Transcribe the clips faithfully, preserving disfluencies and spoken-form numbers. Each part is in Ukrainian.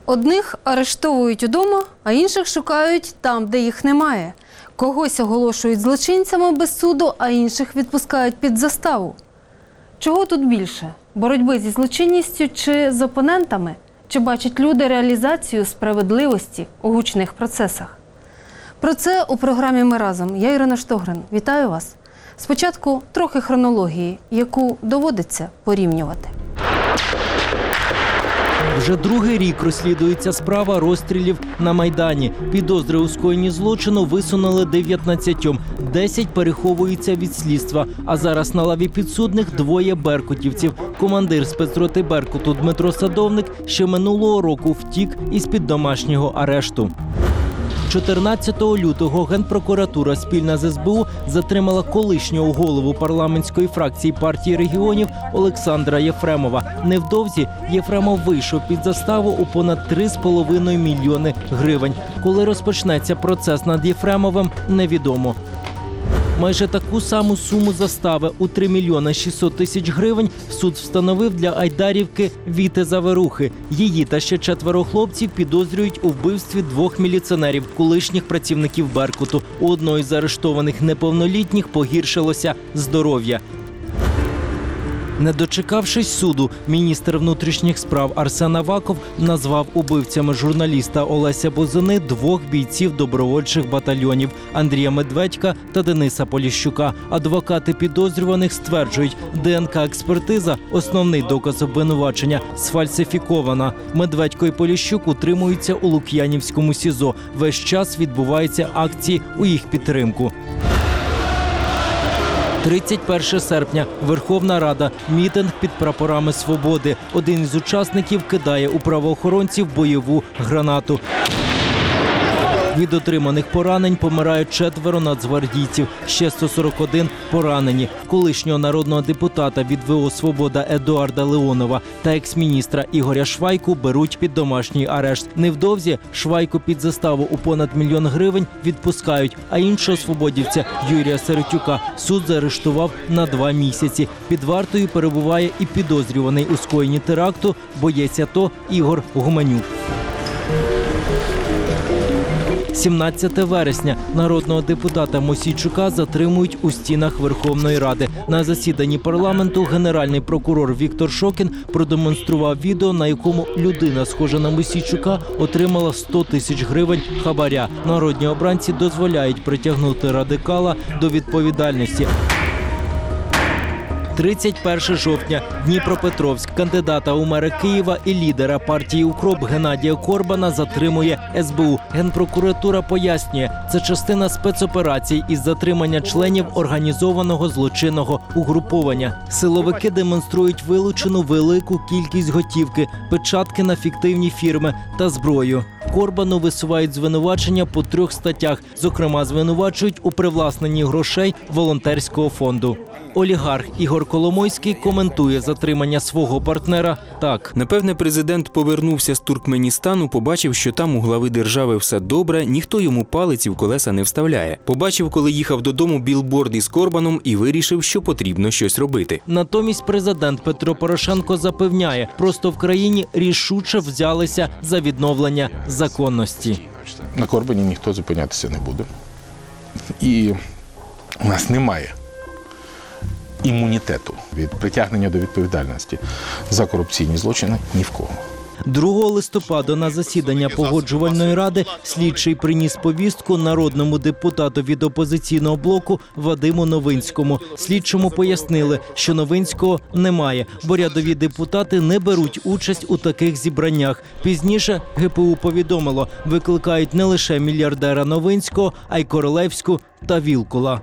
Одних арештовують удома, а інших шукають там, де їх немає. Когось оголошують злочинцями без суду, а інших відпускають під заставу. Чого тут більше? Боротьби зі злочинністю чи з опонентами? Чи бачать люди реалізацію справедливості у гучних процесах? Про це у програмі «Ми разом». Я Ірина Штогрин. Вітаю вас. Спочатку трохи хронології, яку доводиться порівнювати. Вже другий рік розслідується справа розстрілів на Майдані. Підозри у скоєнні злочину висунули дев'ятнадцятьом. Десять переховуються від слідства. А зараз на лаві підсудних двоє беркутівців. Командир спецроти Беркуту Дмитро Садовник ще минулого року втік із-під домашнього арешту. чотирнадцятого лютого Генпрокуратура спільно з ес бе у затримала колишнього голову парламентської фракції партії регіонів Олександра Єфремова. Невдовзі Єфремов вийшов під заставу у понад три з половиною мільйони гривень. Коли розпочнеться процес над Єфремовим, невідомо. Майже таку саму суму застави у три мільйони шістсот тисяч гривень суд встановив для айдарівки Віти Заверухи. Її та ще четверо хлопців підозрюють у вбивстві двох міліціонерів, колишніх працівників Беркуту. У одної з арештованих неповнолітніх погіршилося здоров'я. Не дочекавшись суду, міністр внутрішніх справ Арсен Аваков назвав убивцями журналіста Олеся Бузини двох бійців добровольчих батальйонів – Андрія Медведька та Дениса Поліщука. Адвокати підозрюваних стверджують, де en ка-експертиза – основний доказ обвинувачення – сфальсифікована. Медведько і Поліщук утримуються у Лук'янівському СІЗО. Весь час відбуваються акції у їх підтримку. тридцять перше серпня. Верховна Рада. Мітинг під прапорами свободи. Один із учасників кидає у правоохоронців бойову гранату. Від отриманих поранень помирають четверо нацгвардійців, ще сто сорок один поранені. Колишнього народного депутата від ве о «Свобода» Едуарда Леонова та екс-міністра Ігоря Швайку беруть під домашній арешт. Невдовзі Швайку під заставу у понад мільйон гривень відпускають, а іншого свободівця Юрія Сиротюка суд заарештував на два місяці. Під вартою перебуває і підозрюваний у скоєнні теракту боєць АТО Ігор Гуменюк. сімнадцятого вересня народного депутата Мосійчука затримують у стінах Верховної Ради. На засіданні парламенту генеральний прокурор Віктор Шокін продемонстрував відео, на якому людина, схожа на Мосійчука, отримала сто тисяч гривень хабаря. Народні обранці дозволяють притягнути радикала до відповідальності. тридцять першого жовтня. Дніпропетровськ. Кандидата у мери Києва і лідера партії «Укроп» Геннадія Корбана затримує ес бе у. Генпрокуратура пояснює, це частина спецоперацій із затримання членів організованого злочинного угруповання. Силовики демонструють вилучену велику кількість готівки, печатки на фіктивні фірми та зброю. Корбану висувають звинувачення по трьох статтях. Зокрема, звинувачують у привласненні грошей волонтерського фонду. Олігарх Ігор Коломойський коментує затримання свого партнера так. Напевне, президент повернувся з Туркменістану, побачив, що там у глави держави все добре, ніхто йому палиці в колеса не вставляє. Побачив, коли їхав додому, білборд із Корбаном і вирішив, що потрібно щось робити. Натомість президент Петро Порошенко запевняє, просто в країні рішуче взялися за відновлення законності. На Корбані ніхто зупинятися не буде. І у нас немає імунітету від притягнення до відповідальності за корупційні злочини ні в кого. другого листопада на засідання Погоджувальної ради слідчий приніс повістку народному депутату від опозиційного блоку Вадиму Новинському. Слідчому пояснили, що Новинського немає, бо рядові депутати не беруть участь у таких зібраннях. Пізніше ге пе у повідомило, викликають не лише мільярдера Новинського, а й Королевську та Вілкула.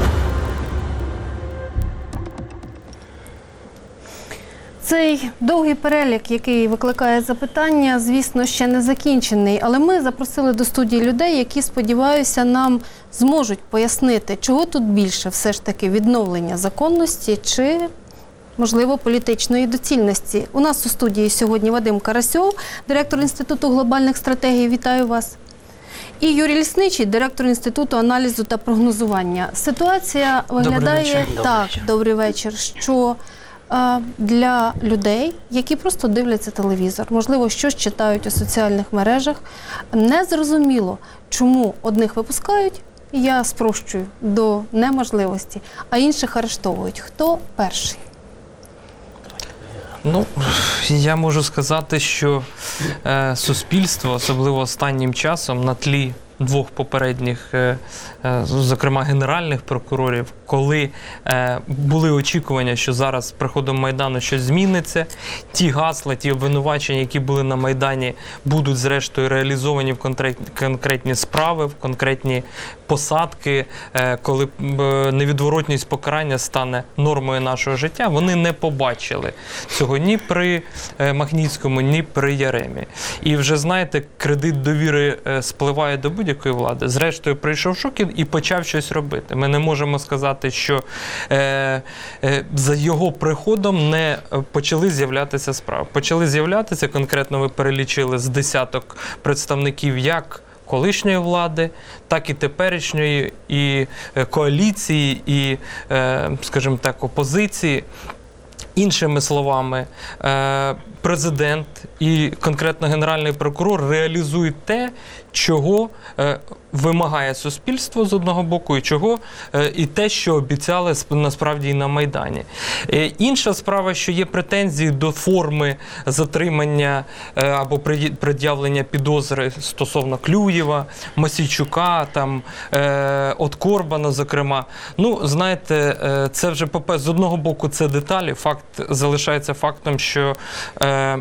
Цей довгий перелік, який викликає запитання, звісно, ще не закінчений. Але ми запросили до студії людей, які, сподіваюся, нам зможуть пояснити, чого тут більше все ж таки відновлення законності чи, можливо, політичної доцільності. У нас у студії сьогодні Вадим Карасьов, директор Інституту глобальних стратегій. Вітаю вас. І Юрій Лісничий, директор Інституту аналізу та прогнозування. Ситуація виглядає добрий вечір. так, добрий вечір, що е, для людей, які просто дивляться телевізор, можливо, щось читають у соціальних мережах. Незрозуміло, чому одних випускають, я спрощую до неможливості, а інших арештовують. Хто перший? Ну, я можу сказати, що е, суспільство, особливо останнім часом, на тлі двох попередніх, е, е, зокрема генеральних прокурорів, коли е, були очікування, що зараз з приходом Майдану щось зміниться, ті гасла, ті обвинувачення, які були на Майдані, будуть зрештою реалізовані в конкретні, конкретні справи, в конкретні посадки, е, коли е, невідворотність покарання стане нормою нашого життя, вони не побачили цього ні при е, Магнітському, ні при Яремі. І вже, знаєте, кредит довіри е, спливає до будь-якої влади. Зрештою, прийшов Шокін і почав щось робити. Ми не можемо сказати, що е, е, за його приходом не почали з'являтися справи. Почали з'являтися, конкретно ви перелічили з десяток представників як колишньої влади, так і теперішньої, і е, коаліції, і, е, скажімо так, опозиції. Іншими словами, е, президент і конкретно Генеральний прокурор реалізують те, чого е, вимагає суспільство з одного боку, і чого е, і те, що обіцяли насправді і на Майдані. Е, інша справа, що є претензії до форми затримання е, або пред'явлення підозри стосовно Клюєва, Мосійчука, там, е, от Корбана, зокрема. Ну, знаєте, е, це вже, з одного боку, це деталі. Факт залишається фактом, що е,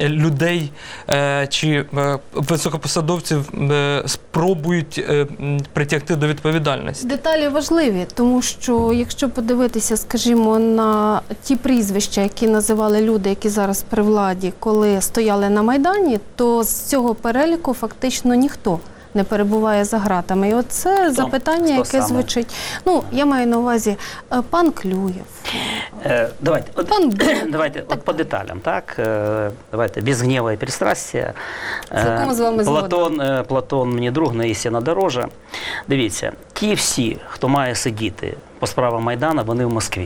людей е, чи е, високопосадовців е, спробують е, притягти до відповідальності. Деталі важливі, тому що якщо подивитися, скажімо, на ті прізвища, які називали люди, які зараз при владі, коли стояли на Майдані, то з цього переліку фактично ніхто не перебуває за ґратами. І оце Хто? запитання, Хто яке саме? звучить. Ну, я маю на увазі е, пан Клюєв. Э, Давайте, от, Пан Бут. давайте от по деталям, так? Э, Давайте, без гнева і пристрастия. Э, Цілком з вами згодна. Платон, е, Платон мені друг, на істина дорожа. Дивіться, ті всі, хто має сидіти по справам Майдана, вони в Москві.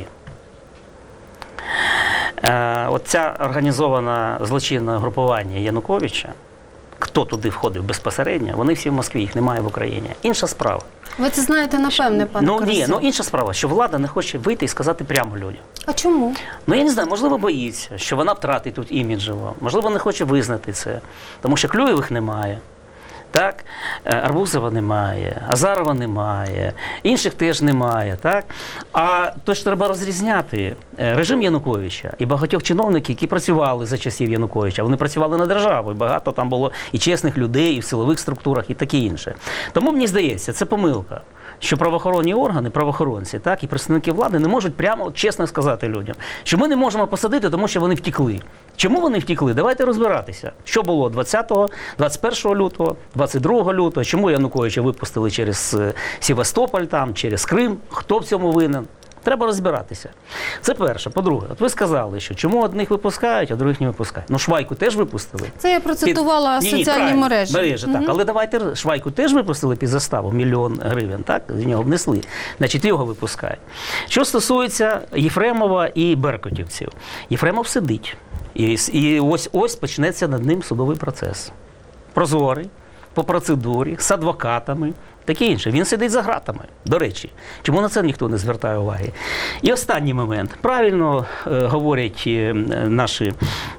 Е, От ця організована злочинне групування Януковича, хто туди входив безпосередньо, вони всі в Москві, їх немає в Україні. Інша справа. Ви це знаєте, напевне, пане Ну ні, Корсун. ну інша справа, що влада не хоче вийти і сказати прямо людям. А чому? Ну, я не знаю, можливо, боїться, що вона втратить тут іміджево, можливо, не хоче визнати це, тому що Клюєвих немає, так? Арбузова немає, Азарова немає, інших теж немає, так? А то ж треба розрізняти режим Януковича і багатьох чиновників, які працювали за часів Януковича. Вони працювали на державу, і багато там було і чесних людей, і в силових структурах, і таке інше. Тому, мені здається, це помилка, що правоохоронні органи, правоохоронці, так, і представники влади не можуть прямо чесно сказати людям, що ми не можемо посадити, тому що вони втекли. Чому вони втекли? Давайте розбиратися. Що було двадцятого, двадцять першого лютого, двадцять другого лютого, чому Януковича випустили через Севастополь, там, через Крим, хто в цьому винен? Треба розбиратися. Це перше. По-друге, от ви сказали, що чому одних випускають, а других не випускають. Ну, Швайку теж випустили. Це я процитувала Під... Ні, ні, соціальні правильно, мережі. мережі так. Мгм. Але давайте, Швайку теж випустили під заставу, мільйон гривень, так? З нього внесли. Значить, його випускають. Що стосується Єфремова і беркутівців. Єфремов сидить. І, і ось ось почнеться над ним судовий процес. Прозорий, по процедурі, з адвокатами, таке інше. Він сидить за ґратами, до речі. Чому на це ніхто не звертає уваги? І останній момент. Правильно е, говорять е, наші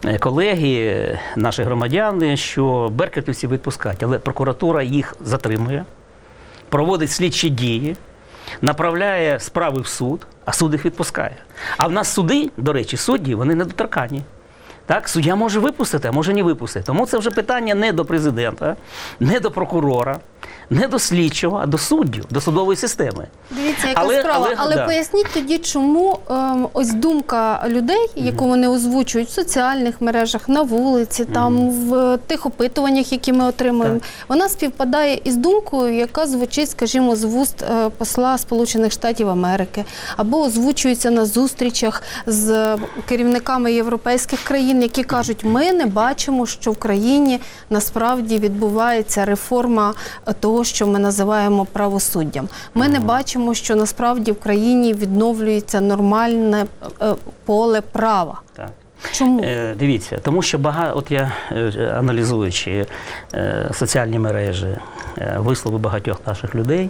колеги, наші громадяни, що беркутівців відпускають, але прокуратура їх затримує, проводить слідчі дії, направляє справи в суд, а суд їх відпускає. А в нас суди, до речі, судді, вони недоторканні. Так, суддя може випустити, а може не випустити. Тому це вже питання не до президента, не до прокурора, не до слідчого, а до суддів, до судової системи. Дивіться, яка Але- справа. Але, але- да. поясніть тоді, чому ем, ось думка людей, яку вони озвучують в соціальних мережах, на вулиці, там в тих опитуваннях, які ми отримуємо, Так. вона співпадає із думкою, яка звучить, скажімо, з вуст е, посла Сполучених Штатів Америки, або озвучується на зустрічах з керівниками європейських країн, які кажуть, ми не бачимо, що в країні насправді відбувається реформа того того, що ми називаємо правосуддям. Ми не бачимо, що насправді в країні відновлюється нормальне е, поле права. Так. Чому? Е, дивіться, тому що багато, от я е, аналізуючи е, соціальні мережі, е, вислови багатьох наших людей,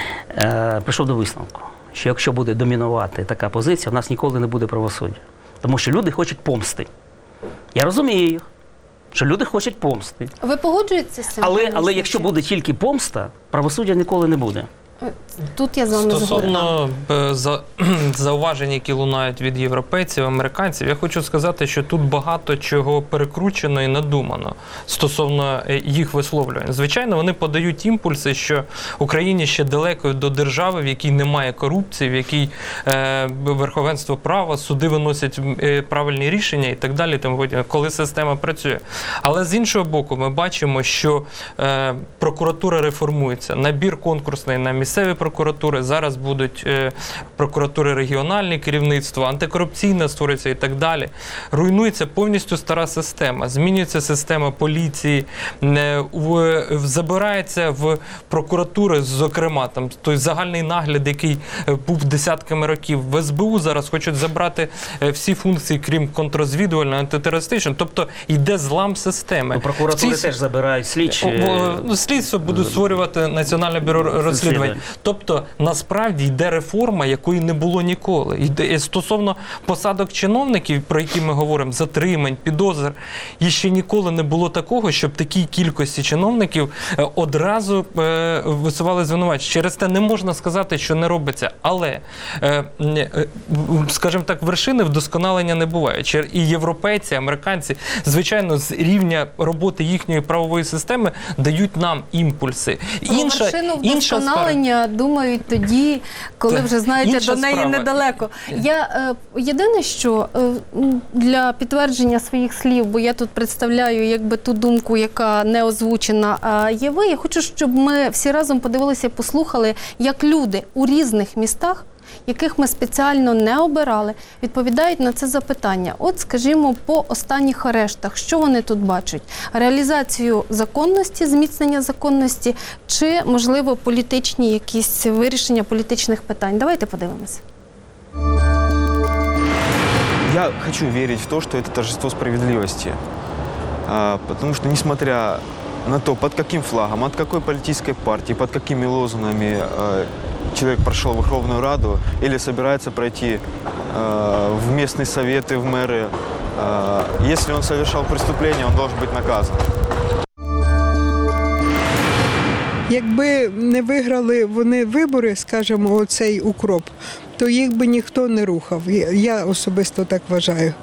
е, прийшов до висновку, що якщо буде домінувати така позиція, в нас ніколи не буде правосуддя. Тому що люди хочуть помсти. Я розумію їх, що люди хочуть помсти. Ви погоджуєтеся з цим? Але, пане але якщо Олексійовичу? буде тільки помста, правосуддя ніколи не буде. Тут я з вами згодна. Стосовно е, за, зауважень, які лунають від європейців, американців, я хочу сказати, що тут багато чого перекручено і надумано стосовно е, їх висловлювань. Звичайно, вони подають імпульси, що Україні ще далеко до держави, в якій немає корупції, в якій е, верховенство права, суди виносять е, правильні рішення і так далі, тому, коли система працює. Але з іншого боку, ми бачимо, що е, прокуратура реформується, набір конкурсний на місцеві прокуратури, зараз будуть е, прокуратури регіональні, керівництво, антикорупційна створюється і так далі. Руйнується повністю стара система, змінюється система поліції, е, в, забирається в прокуратури, зокрема, там той загальний нагляд, який був десятками років. В ес бе у зараз хочуть забрати е, всі функції, крім контррозвідувальної, антитерористичної, тобто йде злам системи. Ну, прокуратури Ці- теж забирають слідчі. О, ну, слідство будуть створювати Національне бюро розслідувань. Тобто, насправді йде реформа, якої не було ніколи. Йде, стосовно посадок чиновників, про які ми говоримо, затримань, підозр, і ще ніколи не було такого, щоб такій кількості чиновників е, одразу е, висували звинувачення. Через те не можна сказати, що не робиться. Але, е, е, скажімо так, вершини вдосконалення не буває. Чер- І європейці, американці, звичайно, з рівня роботи їхньої правової системи дають нам імпульси. Про Інша, вершину інша сфера. вдосконалення думають тоді, коли Це вже, знаєте, інша до неї справа. недалеко. Я е, єдине, що е, м, для підтвердження своїх слів, бо я тут представляю якби ту думку, яка не озвучена, а є ви, я хочу, щоб ми всі разом подивилися і послухали, як люди у різних містах, яких ми спеціально не обирали, відповідають на це запитання. От, скажімо, по останніх арештах, що вони тут бачать? Реалізацію законності, зміцнення законності, чи, можливо, політичні якісь вирішення політичних питань? Давайте подивимося. Я хочу верить в то, что это торжество справедливости. А, потому что, несмотря на то, под каким флагом, от какой политической партии, под какими лозунгами а, человек прошел в Верховную Раду или собирается пройти а, в местные советы, в мэры, а, если он совершал преступление, он должен быть наказан. Якби не виграли вони вибори, скажімо, оцей укроп, то їх би ніхто не рухав. Я- Я особисто так вважаю.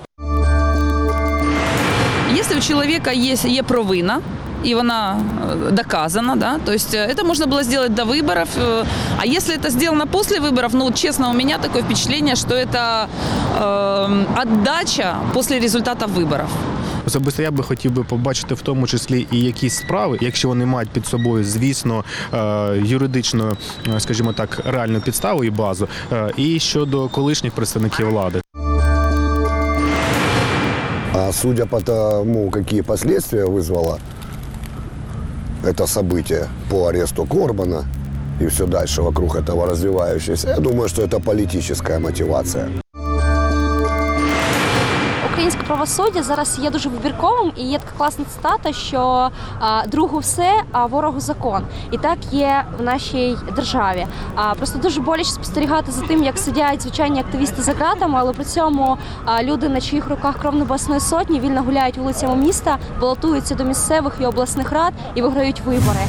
Если у человека есть є провина, и вона э, доказана, да, то есть э, это можно было сделать до выборов, э, а если это сделано после выборов, ну, честно, у меня такое впечатление, что это э, отдача после результатов выборов. Особисто я би хотів би побачити в тому числі і якісь справи, якщо вони мають під собою, звісно, е, юридичну, е, скажімо так, реальну підставу і базу, е, і щодо колишніх представників влади. А судя по тому, какие последствия вызвало это событие по аресту Корбана и все дальше вокруг этого развивающееся, я думаю, что это политическая мотивация. Українське правосуддя зараз є дуже вибірковим, і є така класна цитата, що а, другу все, а ворогу закон. І так є в нашій державі. А, просто дуже боляче спостерігати за тим, як сидять звичайні активісти за ґратами, але при цьому а, люди, на чиїх руках кров Небесної Сотні, вільно гуляють вулицями міста, балотуються до місцевих і обласних рад і виграють вибори.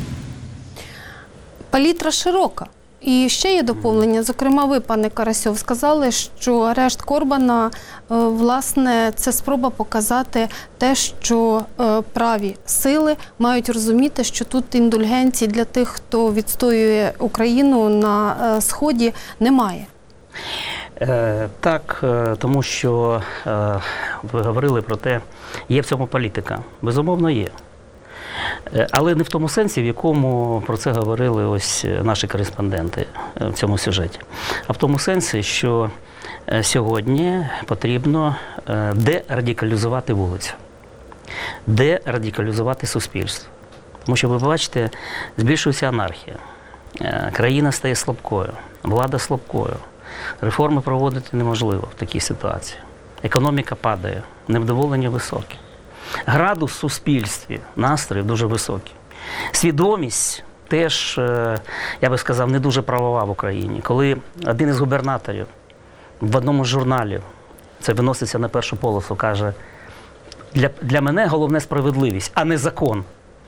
Палітра широка. І ще є доповнення. Зокрема, ви, пане Карасьов, сказали, що арешт Корбана, е, власне, це спроба показати те, що е, праві сили мають розуміти, що тут індульгенцій для тих, хто відстоює Україну на е, Сході, немає. Е, так, е, тому що е, ви говорили про те, є в цьому політика. Безумовно, є. Е, Але не в тому сенсі, в якому про це говорили ось наші кореспонденти е, в цьому сюжеті. А в тому сенсі, що е, сьогодні потрібно е, дерадикалізувати вулицю, дерадикалізувати суспільство. Тому що, ви бачите, збільшується анархія. Е, Країна стає слабкою, влада слабкою. Реформи проводити неможливо в такій ситуації. Економіка падає, невдоволення високе. Градус в суспільстві, настрої дуже високий. Свідомість теж, е, я би сказав, не дуже правова в Україні. Коли один із губернаторів в одному з журналів, це виноситься на першу полосу, каже, для, для мене головне справедливість, а не закон.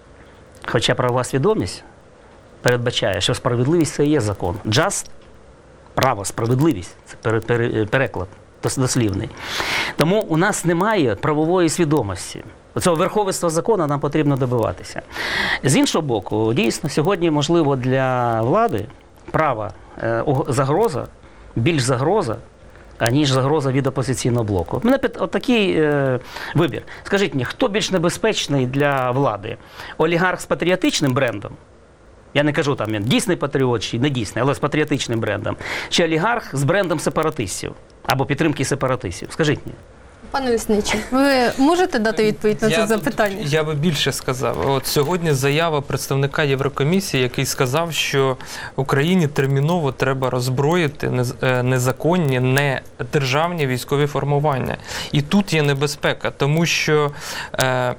Хоча правова свідомість передбачає, що справедливість – це і є закон. Just – право, справедливість – це пере, пере, переклад дослівний. Тому у нас немає правової свідомості. Оцього верховенства закону нам потрібно добиватися. З іншого боку, дійсно, сьогодні, можливо, для влади права е, загроза, більш загроза, аніж загроза від опозиційного блоку. У мене отакий е, вибір. Скажіть мені, хто більш небезпечний для влади? Олігарх з патріотичним брендом? Я не кажу, там він дійсний патріот чи не дійсний, але з патріотичним брендом. Чи олігарх з брендом сепаратистів або підтримки сепаратистів? Скажіть мені. Пане Лісничий, ви можете дати відповідь на це Я, запитання? Я би більше сказав. От сьогодні заява представника Єврокомісії, який сказав, що Україні терміново треба роззброїти незаконні, не державні військові формування. І тут є небезпека, тому що е,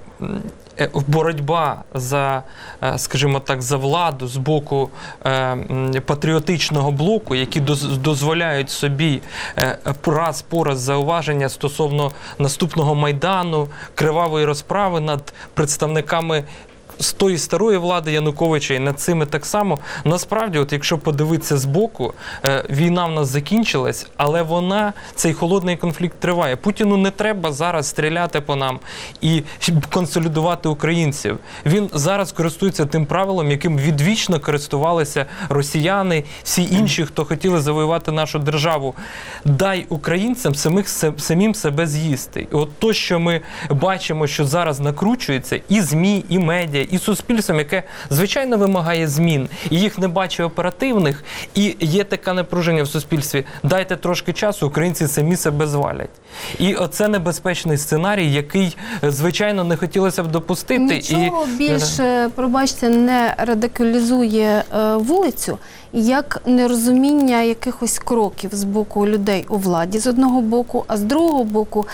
боротьба за, скажімо так, за владу з боку е, патріотичного блоку, які дозволяють собі е, раз по раз зауваження стосовно наступного Майдану, кривавої розправи над представниками з тої старої влади Януковича і над цими так само. Насправді, от якщо подивитися збоку, е, війна в нас закінчилась, але вона, цей холодний конфлікт триває. Путіну не треба зараз стріляти по нам і консолідувати українців. Він зараз користується тим правилом, яким відвічно користувалися росіяни, всі інші, хто хотіли завоювати нашу державу. Дай українцям самих, самим себе з'їсти. І от то, що ми бачимо, що зараз накручується і ЗМІ, і медіа, і суспільством, яке, звичайно, вимагає змін, і їх не бачить оперативних, і є таке напруження в суспільстві. Дайте трошки часу, українці самі себе звалять. І оце небезпечний сценарій, який, звичайно, не хотілося б допустити. Нічого і... більше, пробачте, не радикалізує е, вулицю, як нерозуміння якихось кроків з боку людей у владі, з одного боку, а з другого боку,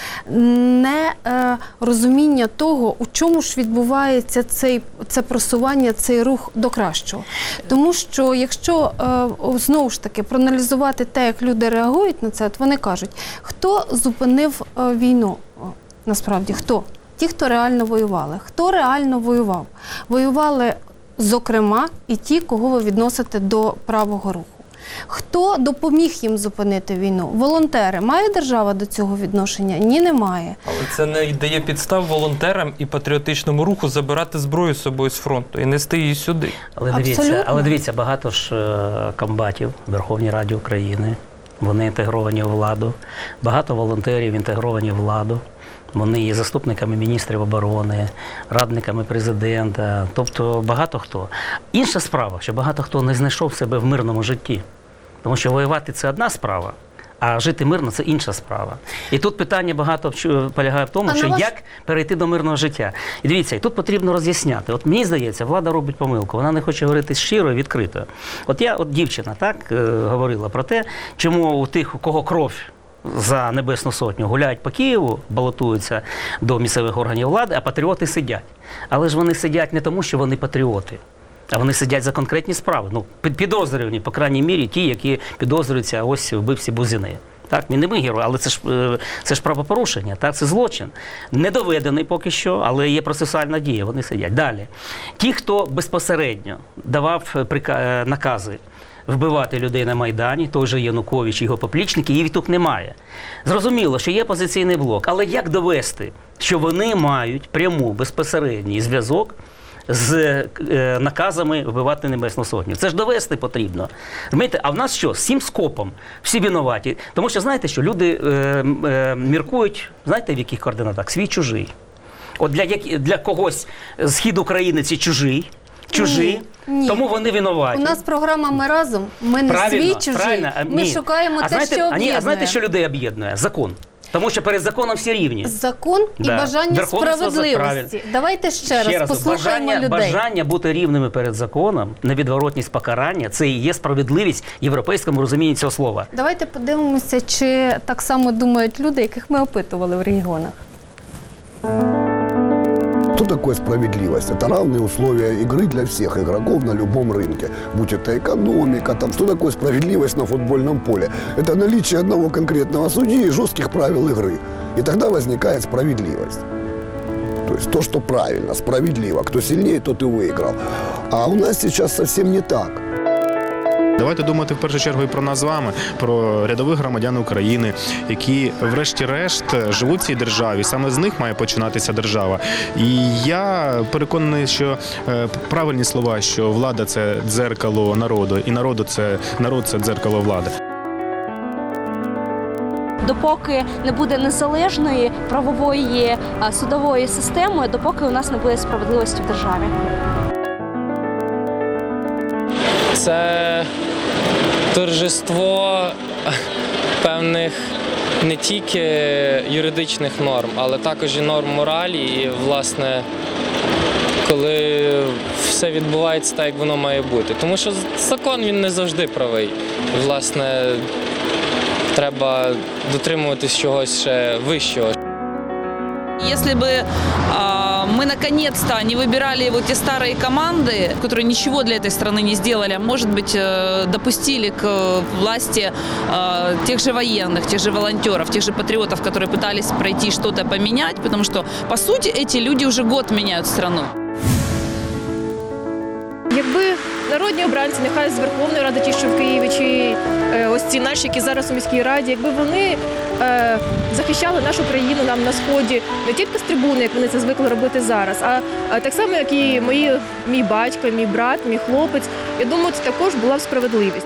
не е, розуміння того, у чому ж відбувається цей, це просування, цей рух до кращого. Тому що, якщо е, знову ж таки проаналізувати те, як люди реагують на це, от вони кажуть, хто зупинив е, війну? Насправді, хто? Ті, хто реально воювали. Хто реально воював? Воювали, зокрема, і ті, кого ви відносите до правого руху. Хто допоміг їм зупинити війну? Волонтери. Має держава до цього відношення? Ні, немає. Але це не дає підстав волонтерам і патріотичному руху забирати зброю з собою з фронту і нести її сюди. Але дивіться, але дивіться, багато ж комбатів в Верховній Раді України, вони інтегровані у владу, багато волонтерів інтегровані в владу. Вони є заступниками міністрів оборони, радниками президента, тобто багато хто. Інша справа, що багато хто не знайшов себе в мирному житті. Тому що воювати – це одна справа, а жити мирно – це інша справа. І тут питання багато полягає в тому, а що ваш... як перейти до мирного життя. І дивіться, і тут потрібно роз'ясняти. От мені здається, влада робить помилку, вона не хоче говорити щиро і відкрито. От я, от дівчина, так, говорила про те, чому у тих, у кого кров за Небесну Сотню гуляють по Києву, балотуються до місцевих органів влади, а патріоти сидять. Але ж вони сидять не тому, що вони патріоти, а вони сидять за конкретні справи. Ну, підозрювані, по крайній мірі, ті, які підозрюються ось в вбивці Бузини. Так, він не ми герой, але це ж, це ж правопорушення, так, це злочин. Не доведений поки що, але є процесуальна дія, вони сидять. Далі. Ті, хто безпосередньо давав накази вбивати людей на Майдані, той же Янукович і його поплічники, їх тут немає. Зрозуміло, що є опозиційний блок, але як довести, що вони мають пряму, безпосередній зв'язок з е, наказами вбивати Небесну Сотню? Це ж довести потрібно. Знаєте, а в нас що? Всім скопом. Всі винуваті. Тому що, знаєте, що люди е, е, міркують, знаєте, в яких координатах? Свій-чужий. От для, для когось схід України – це чужий, чужі, ні, ні. Тому вони винуваті. У нас програма «Ми разом», ми не свій, чужий, ми ні. шукаємо а те, знаєте, що об'єднує. А знаєте, що людей об'єднує? Закон. Тому що перед законом всі рівні. Закон і Да. бажання Верховенство справедливості. правильно. Давайте ще, Ще раз раз, послухаємо бажання, людей. бажання бути рівними перед законом, невідворотність покарання – це і є справедливість в європейському розумінні цього слова. Давайте подивимося, чи так само думають люди, яких ми опитували в регіонах. Что такое справедливость? Это равные условия игры для всех игроков на любом рынке. Будь это экономика, там, что такое справедливость на футбольном поле? Это наличие одного конкретного судьи и жестких правил игры. И тогда возникает справедливость. То есть то, что правильно, справедливо. Кто сильнее, тот и выиграл. А у нас сейчас совсем не так. Давайте думати в першу чергу і про нас з вами, про рядових громадян України, які врешті-решт живуть в цій державі. Саме з них має починатися держава. І я переконаний, що е, правильні слова, що влада – це дзеркало народу, і народу це, народ – це дзеркало влади. Допоки не буде незалежної правової а, судової системи, допоки у нас не буде справедливості в державі. Це торжество певних не тільки юридичних норм, але також і норм моралі. І, власне, коли все відбувається так, як воно має бути. Тому що закон, він не завжди правий. Власне, треба дотримуватись чогось ще вищого. Если бы а, мы наконец-то не выбирали вот те старые команды, которые ничего для этой страны не сделали, а может быть э, допустили к э, власти э, тех же военных, тех же волонтеров, тех же патриотов, которые пытались пройти что-то поменять, потому что, по сути, эти люди уже год меняют страну. Якби народні обранці, нехай з Верховної Ради, ті, що в Києві, чи е, ось ці наші, які зараз у міській раді, якби вони е, захищали нашу країну нам на Сході не тільки з трибуни, як вони це звикли робити зараз, а, а так само, як і мої, мій батько, мій брат, мій хлопець, я думаю, це також була б справедливість.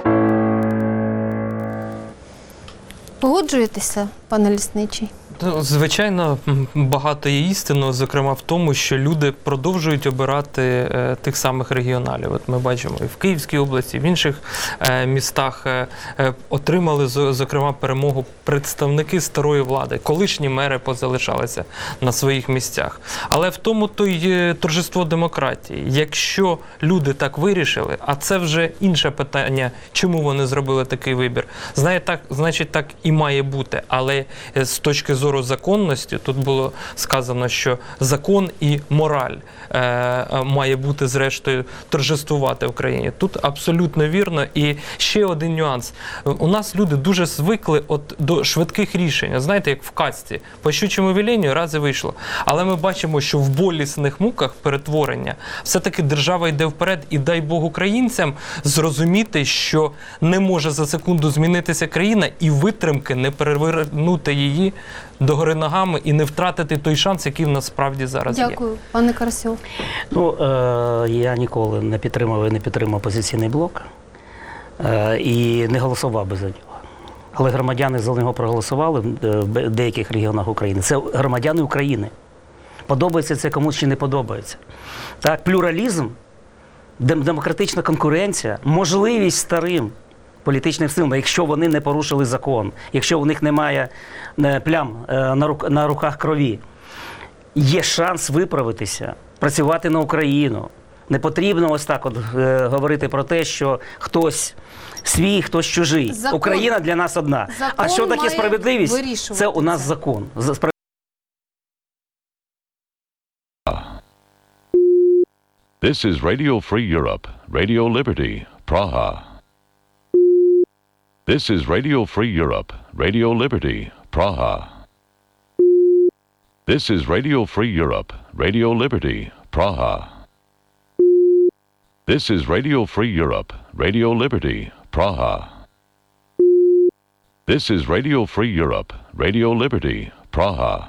Погоджуєтеся, пане Лісничий? Звичайно, багато є істинного, зокрема в тому, що люди продовжують обирати е, тих самих регіоналів. От ми бачимо і в Київській області, і в інших е, містах е, е, отримали, зокрема, перемогу представники старої влади. Колишні мери позалишалися на своїх місцях. Але в тому то й торжество демократії. Якщо люди так вирішили, а це вже інше питання, чому вони зробили такий вибір. Знає, так, значить, так і має бути. Але з точки зору законності, тут було сказано, що закон і мораль е, має бути, зрештою, торжествувати в країні. Тут абсолютно вірно. І ще один нюанс. У нас люди дуже звикли от до швидких рішень. Знаєте, як в казці. По щучому велінню раз і вийшло. Але ми бачимо, що в болісних муках перетворення все-таки держава йде вперед. І дай Бог українцям зрозуміти, що не може за секунду змінитися країна і витримки не перевернути її догори ногами і не втратити той шанс, який в нас справді зараз є. Дякую, пане Карасьов. Ну, е, я ніколи не підтримав і не підтримав «Опозиційний блок» е, і не голосував би за нього. Але громадяни за нього проголосували в деяких регіонах України. Це громадяни України. Подобається це комусь чи не подобається. Так, плюралізм, демократична конкуренція, можливість старим політичним силам, якщо вони не порушили закон, якщо у них немає плям на руках крові, є шанс виправитися, працювати на Україну. Не потрібно ось так от е, говорити про те, що хтось свій, хтось чужий. Закон. Україна для нас одна. Закон а що таке справедливість? Це у нас це. закон. This is Radio Free Europe, Radio Liberty, Praha. This is Radio Free Europe, Radio Liberty, Praha. This is Radio Free Europe, Radio Liberty, Praha. This is Radio Free Europe, Radio Liberty, Praha. This is Radio Free Europe, Radio Liberty, Praha.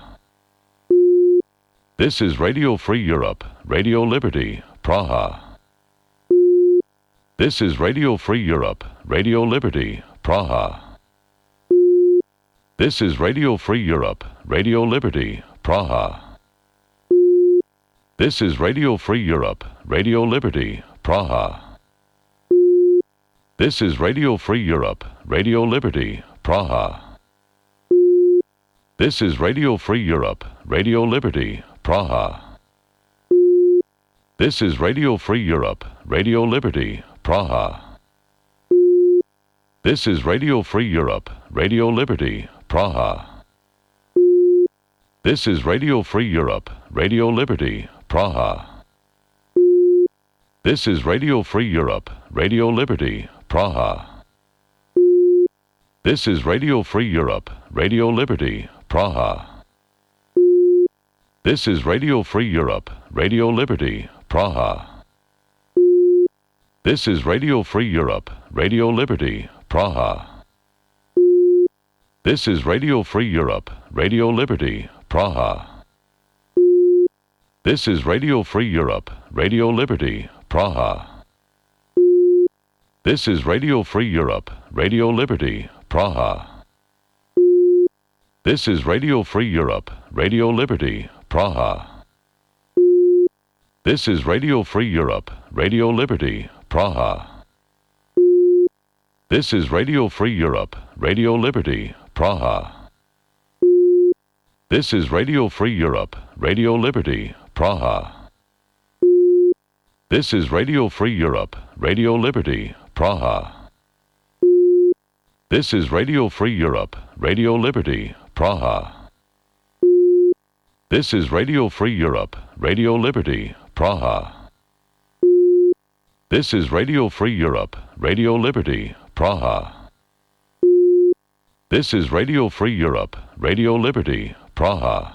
This is Radio Free Europe, Radio Liberty, Praha. This is Radio Free Europe, Radio Liberty, Praha. This is Radio Free Europe, Radio Liberty, Praha. This is Radio Free Europe, Radio Liberty, Praha. This is Radio Free Europe, Radio Liberty, Praha. This is Radio Free Europe, Radio Liberty, Praha. This is Radio Free Europe, Radio Liberty, Praha. This is Radio Free Europe, Radio Liberty, Praha. This is Radio Free Europe, Radio Liberty, Praha. This is Radio Free Europe, Radio Liberty, Praha. This is Radio Free Europe, Radio Liberty, Praha. This is Radio Free Europe, Radio Liberty, Praha. This is Radio Free Europe, Radio Liberty, Praha. This is Radio Free Europe, Radio Liberty, Praha. This is Radio Free Europe, Radio Liberty, Praha. This is Radio Free Europe, Radio Liberty, Praha. This is Radio Free Europe, Radio Liberty, Praha. This is Radio Free Europe, Radio Liberty, Praha. This is Radio Free Europe, Radio Liberty, Praha. This is Radio Free Europe, Radio Liberty, Praha. This is Radio Free Europe, Radio Liberty, Praha. This is Radio Free Europe, Radio Liberty, Praha. This is Radio Free Europe, Radio Liberty, Praha. This is Radio Free Europe, Radio Liberty, Praha. This is Radio Free Europe, Radio Liberty, Praha.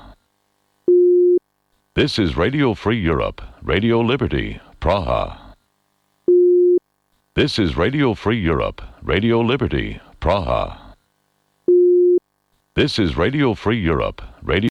This is Radio Free Europe, Radio Liberty, Praha. This is Radio Free Europe, Radio Liberty, Praha. This is Radio Free Europe, Radio